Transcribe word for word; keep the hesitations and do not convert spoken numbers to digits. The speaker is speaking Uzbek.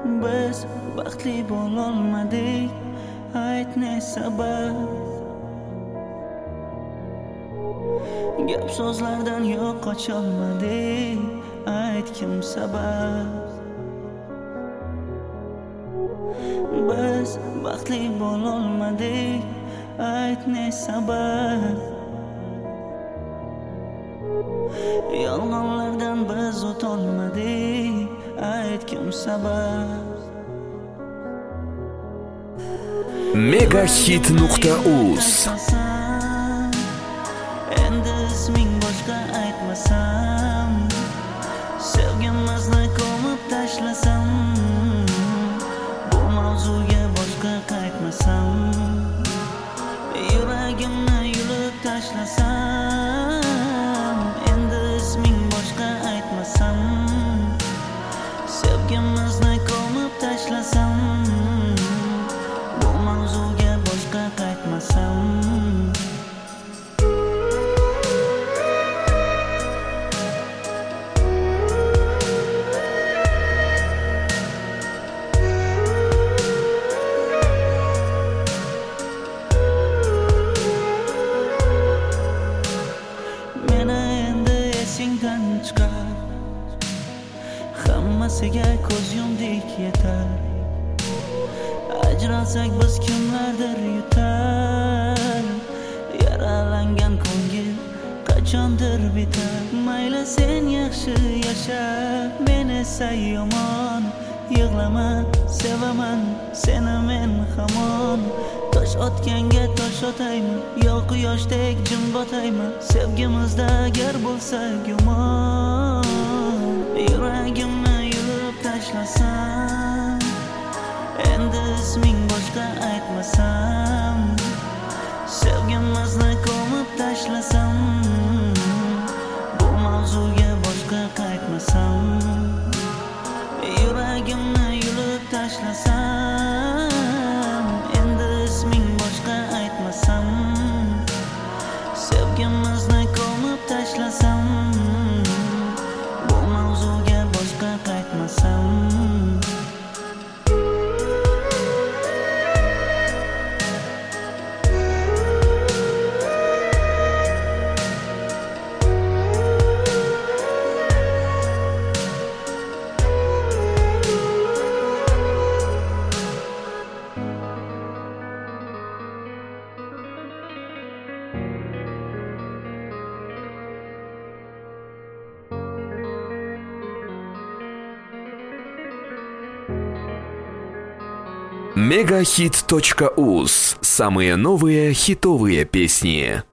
Biz baxtli bo'lolmadik, ayt ne sabab? Gap so'zlardan yo'q qocholmadik, ayt kim sabab? Biz baxtli bo'lolmadik, ayt ne sabab? Yolg'onlardan biz o'tolmadik, ayt kim sabab? Megahit nuqta uz Endi isming boshqa aytmasam, sevgimizni ko'mib tashlasam, bu mavzuga boshqa qaytmasam, yuragimni yulib tashlasam, endi isming boshqa aytmasam, sevgimizni ko'mib tashlasam, bu mavzuga boshqa qaytmasam. Chiqar hammasiga ko'z yumdik yetar, ajralsak biz kimlardir yutar, yaralangan ko'ngil qachondir bitar. Mayli sen yaxshi yasha, men esa yomon, yig'lama, sevaman seni men hamon. Tosh otganga tosh otaymi, yo quyoshdek jim botaymi, sevgimizda agar bo'lsa gumon. Yuragimni yulib tashlasam, endi isming boshqa aytmasam, sevgimizni ko'mib tashlasam, bu mavzuga boshqa qaytmasam, yuragimni yulib tashlasam, endi isming boshqa aytmasam, sevgimizni ko'mib tashlasam, bu mavzuga boshqa qaytmasam. Megahit точка уз. Самые новые хитовые песни.